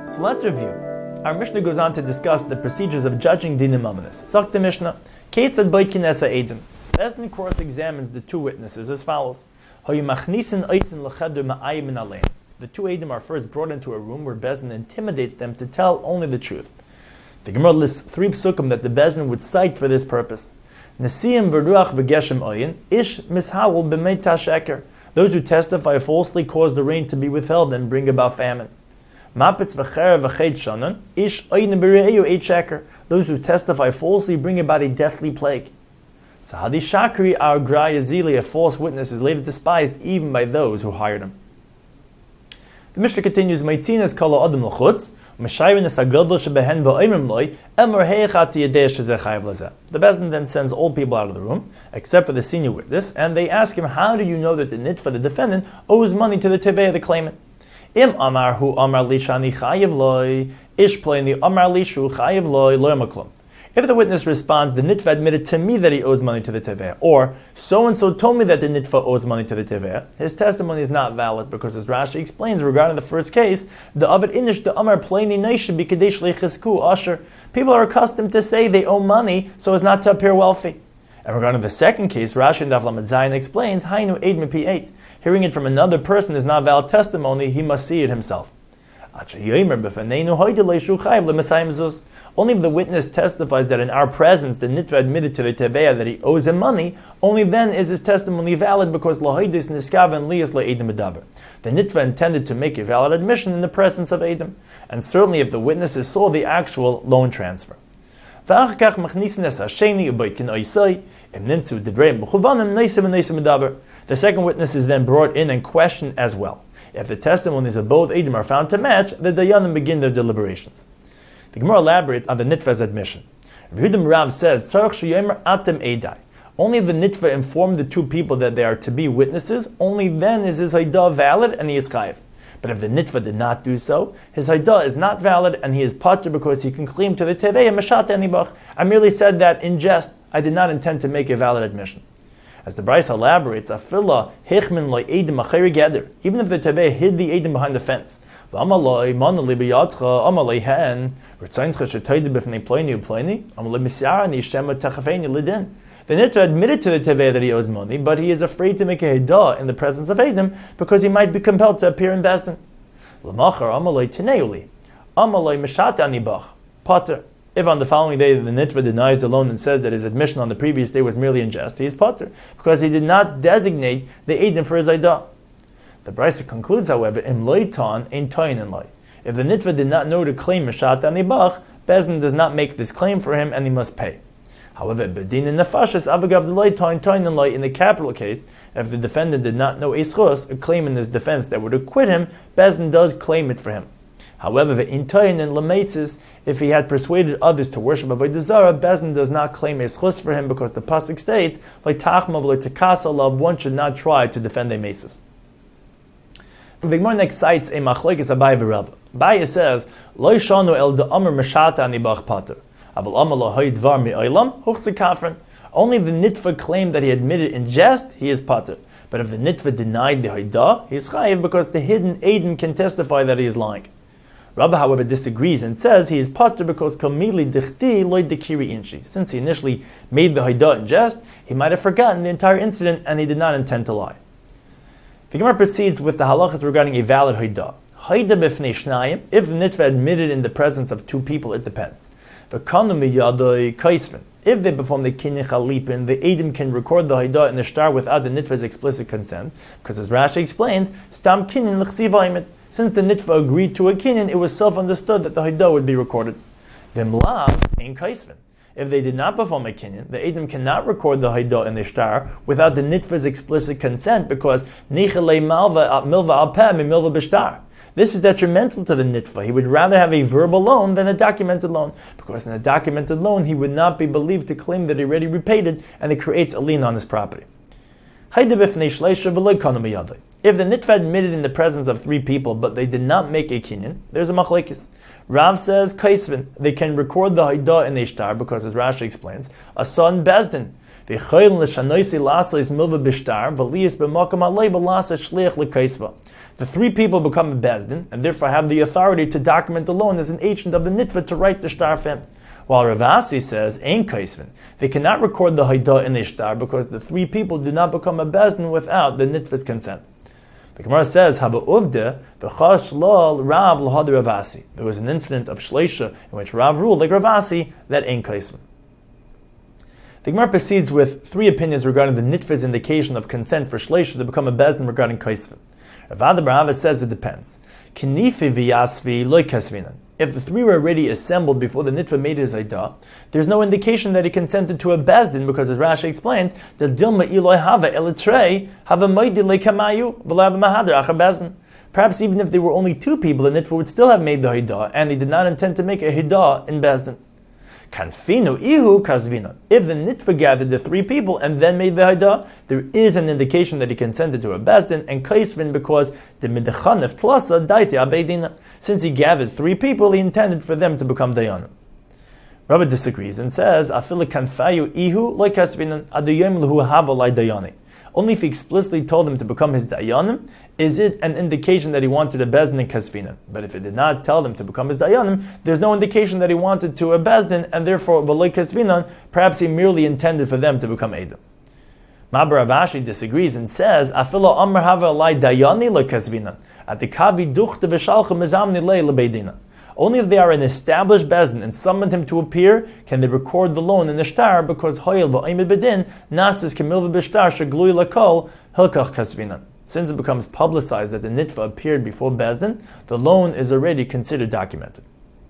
So let's review. Our Mishnah goes on to discuss the procedures of judging dinim amanis. Zok the Mishnah, Ketzad boitkin esa edim. Bezdin cross-examines the two witnesses as follows. The two edim are first brought into a room where Bezdin intimidates them to tell only the truth. The Gemara lists 3 psukim that the Bezdin would cite for this purpose. Nesiyim v'ruach v'geshem oyin, ish mishawul b'mei tasheker. Those who testify falsely cause the rain to be withheld and bring about famine. Mapitz v'cher v'ched shanan, ish oyin b're'eyu eit sheker. Those who testify falsely bring about a deathly plague. Sahadi shakri our gra yazili, a false witness, is later despised even by those who hired him. The Mishnah continues, Maitzinas kala adam l'chutz, Meshayrin es hagadol shebehen v'oimrim loy, emor heichati yedei shezeh chayav lazeh. The Bezdin then sends all people out of the room, except for the senior witness, and they ask him, how do you know that the nitfa, the defendant, owes money to the tevei, the claimant? Im amar hu amar li shani chayav loy, ish pleni amar li shu chayav loy, loy maklum. If the witness responds, the nitva admitted to me that he owes money to the teveh, or so-and-so told me that the nitva owes money to the teveh, his testimony is not valid because, as Rashi explains regarding the first case, the avid inish the amar plaini neish b'kadesh leichesku asher. People are accustomed to say they owe money so as not to appear wealthy. And regarding the second case, Rashi and Daf Lamed Zayin explains, Hainu eid mipi eit. Hearing it from another person is not valid testimony, he must see it himself. Only if the witness testifies that in our presence the nitva admitted to the teveya that he owes him money, only then is his testimony valid because lahaydis niskaven liyas la'edim medaver. The nitva intended to make a valid admission in the presence of Edom, and certainly if the witnesses saw the actual loan transfer. The second witness is then brought in and questioned as well. If the testimonies of both Edom are found to match, the Dayanim begin their deliberations. The Gemara elaborates on the nitva's admission. Yehudim Rav says, only if the nitva informed the two people that they are to be witnesses, only then is his haidah valid and he is chayiv. But if the nitva did not do so, his haidah is not valid and he is patur because he can claim to the tevei mashat anibach. I merely said that in jest. I did not intend to make a valid admission. As the Brisa elaborates, afila hechmin loy edim acheri geder. Even if the tevei hid the edim behind the fence. V'amaloi manali b'yatcha amalei hen r'tzayncha shetayde b'fnei pleni u'pleni amalei misyarani shema techafeni lidin. The nitva admitted to the tevei that he owes money, but he is afraid to make a hidah in the presence of Edom because he might be compelled to appear in Bezdin. L'machar amalei tineuli amalei mishat anibach pater. If on the following day the nitva denies the loan and says that his admission on the previous day was merely in jest, he is pater because he did not designate the Edom for his hidah. The Brisa concludes, however, im loitan ein toin in loy. If the nitva did not know to claim mishat anibach, Bezdin does not make this claim for him and he must pay. However, bedin in nefashis avagav the loitan toin in loy. In the capital case, if the defendant did not know eschus, a claim in his defense that would acquit him, Bezdin does claim it for him. However, the intoin and lamesis, if he had persuaded others to worship avodah zarah, Bezdin does not claim eschus for him because the pasuk states, like tachma v'loi tekasa lav, one should not try to defend a mesis. The Gemara next cites a machlokes Abaye v'Rava. Abaye says, "Lo shanu el da'amar meshata anibach pater, abel amar lahay dvar mi'olam huchse kafren." Only if the nitva claimed that he admitted in jest, he is pater. But if the nitva denied the haidah, he is chayiv because the hidden Edom can testify that he is lying. Rava, however, disagrees and says he is pater because kamili dichti loy dekiri inshi. Since he initially made the haidah in jest, he might have forgotten the entire incident and he did not intend to lie. The Gemara proceeds with the halachas regarding a valid haidah. Haidah b'fnei shnayim, if the nitva admitted in the presence of two people, it depends. V'kanu miyadoi kaisvin, if they perform the kinyan chalipin, the Edom can record the haidah in the shtar without the nitva's explicit consent, because as Rashi explains, stam kinyan l'chsiva imit. Since the nitva agreed to a kinyan, it was self-understood that the haidah would be recorded. V'mlav ein kaisvin. If they did not perform a kinyan, the Edom cannot record the haidah in the shtar without the nitva's explicit consent because nichalei milva al peh milva b'shtar. This is detrimental to the nitva. He would rather have a verbal loan than a documented loan because in a documented loan he would not be believed to claim that he already repaid it and it creates a lien on his property. If the nitva admitted in the presence of 3 people but they did not make a kinyan, there's a machlekes. Rav says, Kaisvin, they can record the haidah in a shtar because, as Rashi explains, a son Bezdin. the three people become a bezdin, and therefore have the authority to document the loan as an agent of the nitva to write the shtar for him. While Rav Asi says, Ein kaisvin, they cannot record the haidah in the shtar because the three people do not become a bezdin without the nitva's consent. The Gemara says, Haba uvde, v'chash lal Rav l'had Rav Asi. There was an incident of Shleisha in which Rav ruled like Rav Asi that Ein kaisvin. The Gemara proceeds with three opinions regarding the nitva's indication of consent for Shleisha to become a bezdin regarding kaisvin. Rav Ada bar Ahava says it depends. Kinifi v'yasvi loy kasvinan. If the three were already assembled before the nitva made his aidah, there's no indication that he consented to a bezdin because, as Rashi explains, the dilma iloi hava elitrei hava moidi lekamayu v'lav mahadar achar bezdin. Perhaps even if there were only two people, the nitva would still have made the aidah, and he did not intend to make a aidah in bezdin. Kanfinu ihu kasvinan. If the nitva gathered the three people and then made the haidah, there is an indication that he consented to a bezdin and kaisvin because the midachanef tlasa daiti abeidina. Since he gathered three people, he intended for them to become dayanim. Rabbi disagrees and says, Afila kanfayu ihu like kasvinan adayim luhu hava lai dayani. Only if he explicitly told them to become his dayanim, is it an indication that he wanted a bezdin and kasvinan. But if he did not tell them to become his dayanim, there's no indication that he wanted to a bezdin, and therefore, v'loi kasvinan, perhaps he merely intended for them to become edim. Mabar Rav Ashi disagrees and says, Afilo amar hava alai dayani lo kasvinan, at the kavi duchte v'shalcha mezamni le lebeidina. Only if they are an established bezdin and summoned him to appear, can they record the loan in the shtar, because hoyel v'oimid bedin nasis kemil v'bishtar sheglui lakol hilkach kasvinan. Since it becomes publicized that the nitva appeared before bezdin, the loan is already considered documented.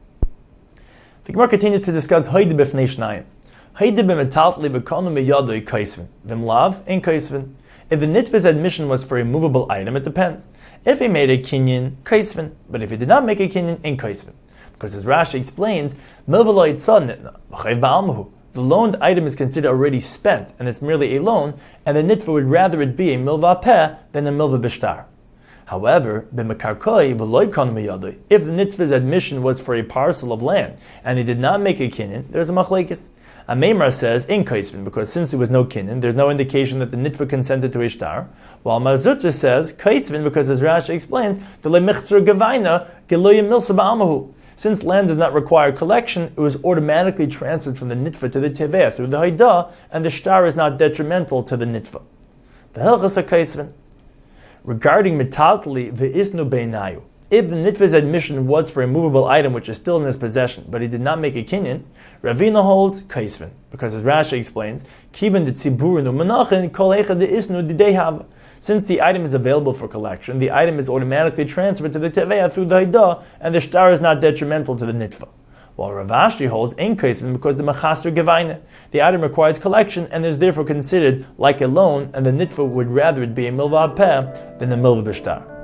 The Gemara continues to discuss hoyde b'fnei shnayim. Hoyde b'metaltli b'konu meyadoi kaisvin. V'mlav in kaisvin. If the nitva's admission was for a movable item, it depends. If he made a kinyan, kaisvin. But if he did not make a kinyan, in kaisvin. Because as Rashi explains, milvaloid son nitna, v'chayv ba'almahu. The loaned item is considered already spent, and it's merely a loan, and the nitva would rather it be a milva peh than a milva bishtar. However, b'mekarkoi v'loy kon miyadoi. If the nitva's admission was for a parcel of land, and he did not make a kinyan, there's a machlekes. A Meimar says in kaisvin, because since there was no kinyan, there's no indication that the nitva consented to a shtar. While Marzucha says kaisvin, because as Rashi explains, the lemichzer gavaina geloyim milsa ba'almahu. Since land does not require collection, it was automatically transferred from the nitva to the teveah through the haidah, and the shtar is not detrimental to the nitva. The hilchas kaisvin. Regarding metaltli ve'isnu beinayu, if the nitva's admission was for a movable item which is still in his possession, but he did not make a kinyan, Ravina holds kaisvin, because as Rashi explains, kivan de tziburinu menachin kol echad de isnu didei. Since the item is available for collection, the item is automatically transferred to the teveah through the haidah, and the shtar is not detrimental to the nitva. While Rav Ashi holds ein kaisvin because the machasr gevaina, the item requires collection and is therefore considered like a loan, and the nitva would rather it be a milva peh than a milva b'shtar.